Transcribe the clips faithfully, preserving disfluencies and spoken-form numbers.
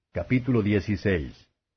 Capítulo dieciséis.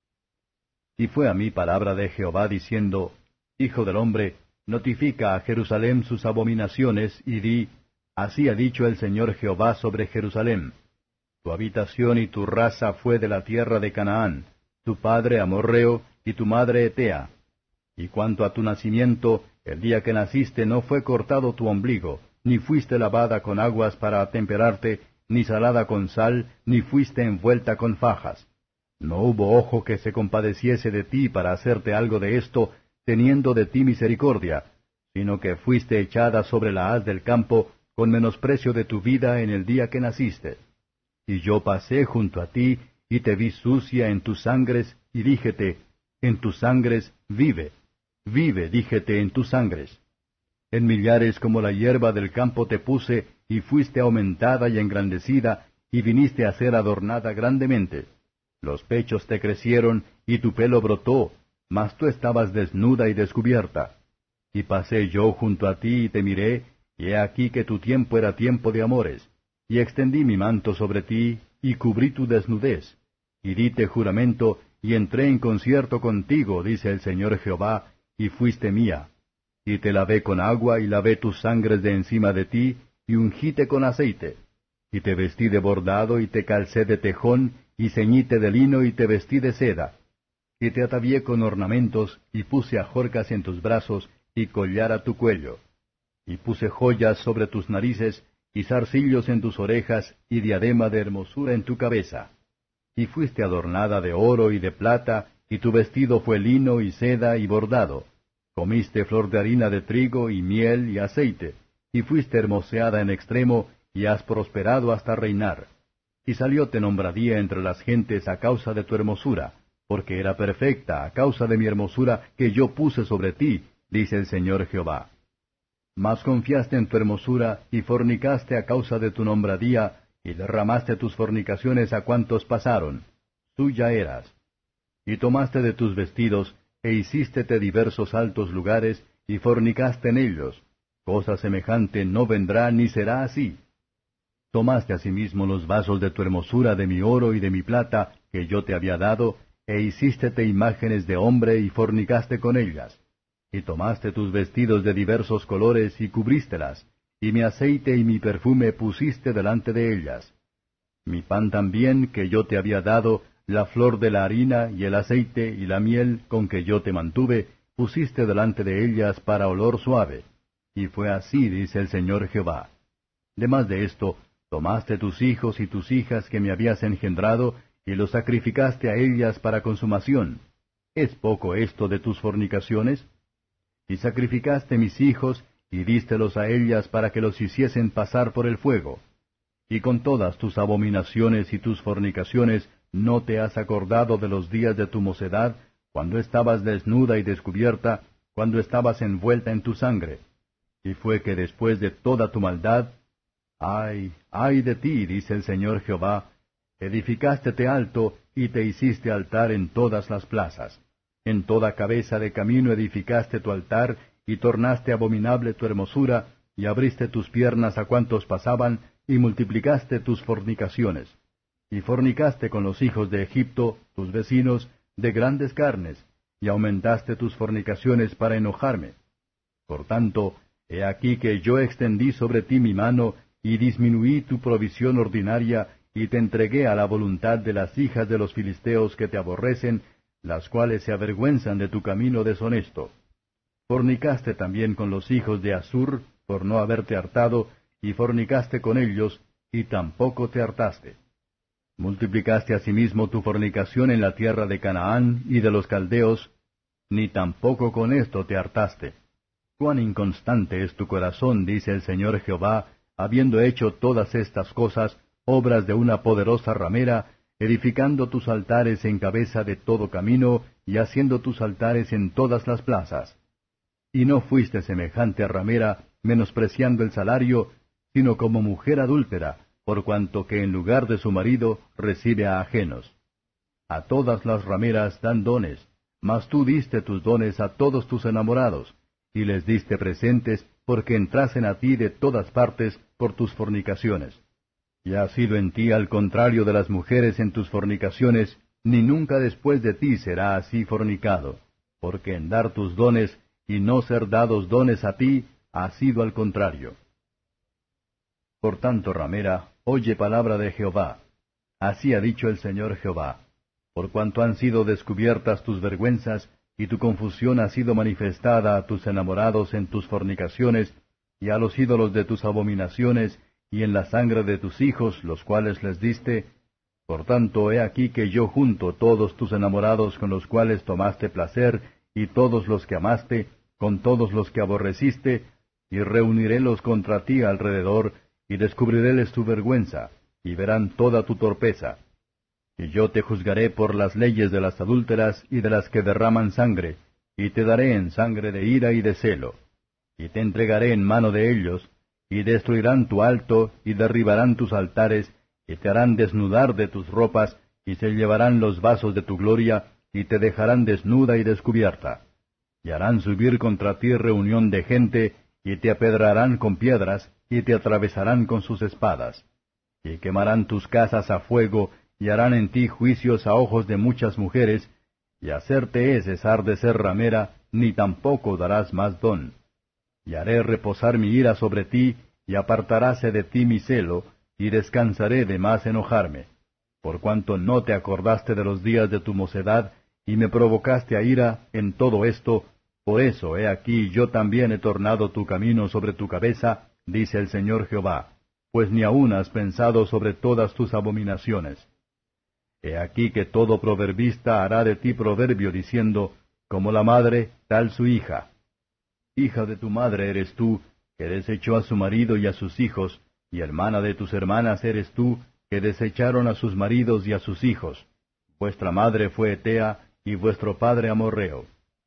Y fue a mí palabra de Jehová diciendo, Hijo del hombre, notifica a Jerusalén sus abominaciones, y di, Así ha dicho el Señor Jehová sobre Jerusalén. Tu habitación y tu raza fue de la tierra de Canaán, tu padre amorreo, y tu madre etea. Y cuanto a tu nacimiento, el día que naciste no fue cortado tu ombligo, ni fuiste lavada con aguas para atemperarte, ni salada con sal, ni fuiste envuelta con fajas. No hubo ojo que se compadeciese de ti para hacerte algo de esto, teniendo de ti misericordia, sino que fuiste echada sobre la haz del campo, con menosprecio de tu vida en el día que naciste. Y yo pasé junto a ti, y te vi sucia en tus sangres, y díjete, en tus sangres vive, vive, díjete, en tus sangres. En millares como la hierba del campo te puse, y fuiste aumentada y engrandecida, y viniste a ser adornada grandemente. Los pechos te crecieron, y tu pelo brotó, mas tú estabas desnuda y descubierta. Y pasé yo junto a ti y te miré, y he aquí que tu tiempo era tiempo de amores. Y extendí mi manto sobre ti, y cubrí tu desnudez. Y dite juramento, y entré en concierto contigo, dice el Señor Jehová, y fuiste mía. Y te lavé con agua, y lavé tus sangres de encima de ti, y ungíte con aceite. Y te vestí de bordado, y te calcé de tejón, y ceñíte de lino, y te vestí de seda. Y te atavié con ornamentos, y puse ajorcas en tus brazos, y collar a tu cuello. Y puse joyas sobre tus narices, y zarcillos en tus orejas, y diadema de hermosura en tu cabeza. Y fuiste adornada de oro y de plata, y tu vestido fue lino y seda y bordado. Comiste flor de harina de trigo y miel y aceite, y fuiste hermoseada en extremo, y has prosperado hasta reinar. Y salióte nombradía entre las gentes a causa de tu hermosura, porque era perfecta a causa de mi hermosura que yo puse sobre ti, dice el Señor Jehová. Mas confiaste en tu hermosura, y fornicaste a causa de tu nombradía, y derramaste tus fornicaciones a cuantos pasaron. Suya eras. Y tomaste de tus vestidos, e hicístete diversos altos lugares, y fornicaste en ellos. Cosa semejante no vendrá ni será así. Tomaste asimismo los vasos de tu hermosura de mi oro y de mi plata, que yo te había dado, e hicístete imágenes de hombre, y fornicaste con ellas. Y tomaste tus vestidos de diversos colores, y cubrístelas, y mi aceite y mi perfume pusiste delante de ellas. Mi pan también, que yo te había dado, la flor de la harina, y el aceite, y la miel, con que yo te mantuve, pusiste delante de ellas para olor suave. Y fue así, dice el Señor Jehová. Demás de esto, tomaste tus hijos y tus hijas que me habías engendrado, y los sacrificaste a ellas para consumación. ¿Es poco esto de tus fornicaciones? Y sacrificaste mis hijos, y dístelos a ellas para que los hiciesen pasar por el fuego. Y con todas tus abominaciones y tus fornicaciones, ¿no te has acordado de los días de tu mocedad, cuando estabas desnuda y descubierta, cuando estabas envuelta en tu sangre? Y fue que después de toda tu maldad, ay, ay de ti, dice el Señor Jehová, edificástete alto, y te hiciste altar en todas las plazas. En toda cabeza de camino edificaste tu altar, y tornaste abominable tu hermosura, y abriste tus piernas a cuantos pasaban, y multiplicaste tus fornicaciones. Y fornicaste con los hijos de Egipto, tus vecinos, de grandes carnes, y aumentaste tus fornicaciones para enojarme. Por tanto, he aquí que yo extendí sobre ti mi mano, y disminuí tu provisión ordinaria, y te entregué a la voluntad de las hijas de los filisteos que te aborrecen, las cuales se avergüenzan de tu camino deshonesto. Fornicaste también con los hijos de Asur, por no haberte hartado, y fornicaste con ellos, y tampoco te hartaste. Multiplicaste asimismo tu fornicación en la tierra de Canaán y de los caldeos, ni tampoco con esto te hartaste. Cuán inconstante es tu corazón, dice el Señor Jehová, habiendo hecho todas estas cosas, obras de una poderosa ramera, edificando tus altares en cabeza de todo camino, y haciendo tus altares en todas las plazas. Y no fuiste semejante a ramera, menospreciando el salario, sino como mujer adúltera, por cuanto que en lugar de su marido recibe a ajenos. A todas las rameras dan dones, mas tú diste tus dones a todos tus enamorados, y les diste presentes porque entrasen a ti de todas partes por tus fornicaciones. Y ha sido en ti al contrario de las mujeres en tus fornicaciones, ni nunca después de ti será así fornicado, porque en dar tus dones y no ser dados dones a ti, ha sido al contrario. Por tanto, ramera, oye palabra de Jehová. Así ha dicho el Señor Jehová. Por cuanto han sido descubiertas tus vergüenzas, y tu confusión ha sido manifestada a tus enamorados en tus fornicaciones, y a los ídolos de tus abominaciones, y en la sangre de tus hijos, los cuales les diste, por tanto he aquí que yo junto todos tus enamorados con los cuales tomaste placer, y todos los que amaste, con todos los que aborreciste, y reunirélos contra ti alrededor, y descubriréles tu vergüenza, y verán toda tu torpeza. Y yo te juzgaré por las leyes de las adúlteras y de las que derraman sangre, y te daré en sangre de ira y de celo. Y te entregaré en mano de ellos, y destruirán tu alto, y derribarán tus altares, y te harán desnudar de tus ropas, y se llevarán los vasos de tu gloria, y te dejarán desnuda y descubierta. Y harán subir contra ti reunión de gente, y te apedrarán con piedras, y te atravesarán con sus espadas. Y quemarán tus casas a fuego, y harán en ti juicios a ojos de muchas mujeres, y hacerte es cesar de ser ramera, ni tampoco darás más don. Y haré reposar mi ira sobre ti, y apartaráse de ti mi celo, y descansaré de más enojarme. Por cuanto no te acordaste de los días de tu mocedad, y me provocaste a ira en todo esto, por eso he aquí yo también he tornado tu camino sobre tu cabeza, dice el Señor Jehová, pues ni aún has pensado sobre todas tus abominaciones. He aquí que todo proverbista hará de ti proverbio, diciendo, como la madre, tal su hija. Hija de tu madre eres tú, que desechó a su marido y a sus hijos, y hermana de tus hermanas eres tú, que desecharon a sus maridos y a sus hijos. Vuestra madre fue Etea, y vuestro padre Amorreo.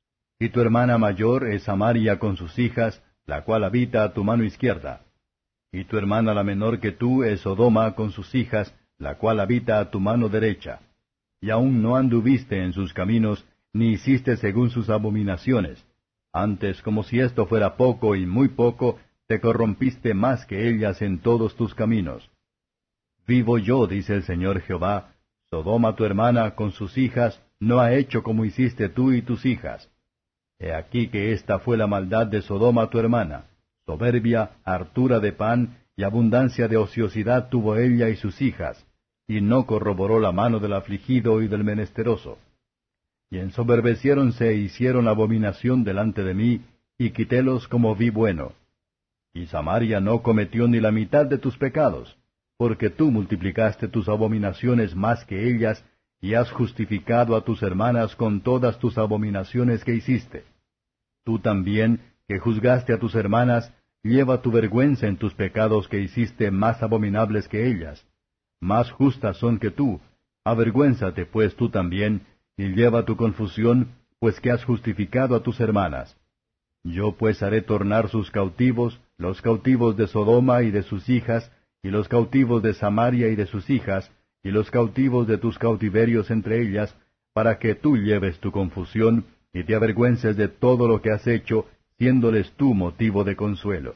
Y tu hermana mayor es Samaria con sus hijas, la cual habita a tu mano izquierda. Y tu hermana la menor que tú es Sodoma con sus hijas, la cual habita a tu mano derecha. Y aún no anduviste en sus caminos, ni hiciste según sus abominaciones. Antes, como si esto fuera poco y muy poco, te corrompiste más que ellas en todos tus caminos. Vivo yo, dice el Señor Jehová, Sodoma tu hermana con sus hijas no ha hecho como hiciste tú y tus hijas. He aquí que esta fue la maldad de Sodoma tu hermana, soberbia, hartura de pan, y abundancia de ociosidad tuvo ella y sus hijas, y no corroboró la mano del afligido y del menesteroso. Y ensoberbeciéronse e hicieron abominación delante de mí, y quitélos como vi bueno. Y Samaria no cometió ni la mitad de tus pecados, porque tú multiplicaste tus abominaciones más que ellas, y has justificado a tus hermanas con todas tus abominaciones que hiciste. Tú también, que juzgaste a tus hermanas, lleva tu vergüenza en tus pecados que hiciste más abominables que ellas. Más justas son que tú, avergüénzate pues tú también, y lleva tu confusión, pues que has justificado a tus hermanas. Yo pues haré tornar sus cautivos, los cautivos de Sodoma y de sus hijas, y los cautivos de Samaria y de sus hijas, y los cautivos de tus cautiverios entre ellas, para que tú lleves tu confusión, y te avergüences de todo lo que has hecho, siéndoles tú motivo de consuelo.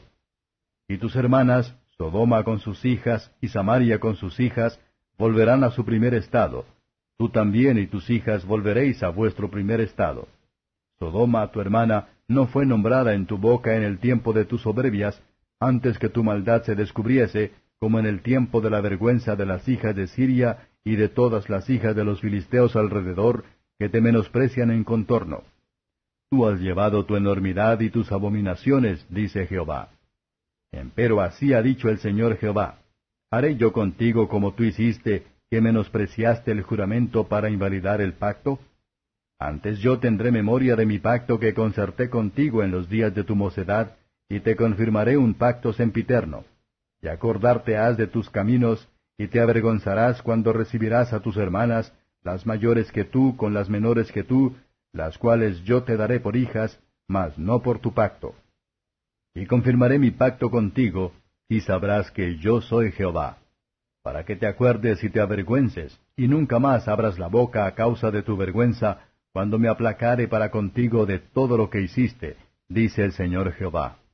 Y tus hermanas, Sodoma con sus hijas, y Samaria con sus hijas, volverán a su primer estado. Tú también y tus hijas volveréis a vuestro primer estado. Sodoma, tu hermana, no fue nombrada en tu boca en el tiempo de tus soberbias, antes que tu maldad se descubriese, como en el tiempo de la vergüenza de las hijas de Siria y de todas las hijas de los filisteos alrededor, que te menosprecian en contorno. Tú has llevado tu enormidad y tus abominaciones, dice Jehová. Empero así ha dicho el Señor Jehová, ¿haré yo contigo como tú hiciste, que menospreciaste el juramento para invalidar el pacto? Antes yo tendré memoria de mi pacto que concerté contigo en los días de tu mocedad, y te confirmaré un pacto sempiterno. Y acordarte has de tus caminos, y te avergonzarás cuando recibirás a tus hermanas, las mayores que tú con las menores que tú, las cuales yo te daré por hijas, mas no por tu pacto. Y confirmaré mi pacto contigo, y sabrás que yo soy Jehová, para que te acuerdes y te avergüences, y nunca más abras la boca a causa de tu vergüenza, cuando me aplacare para contigo de todo lo que hiciste, dice el Señor Jehová.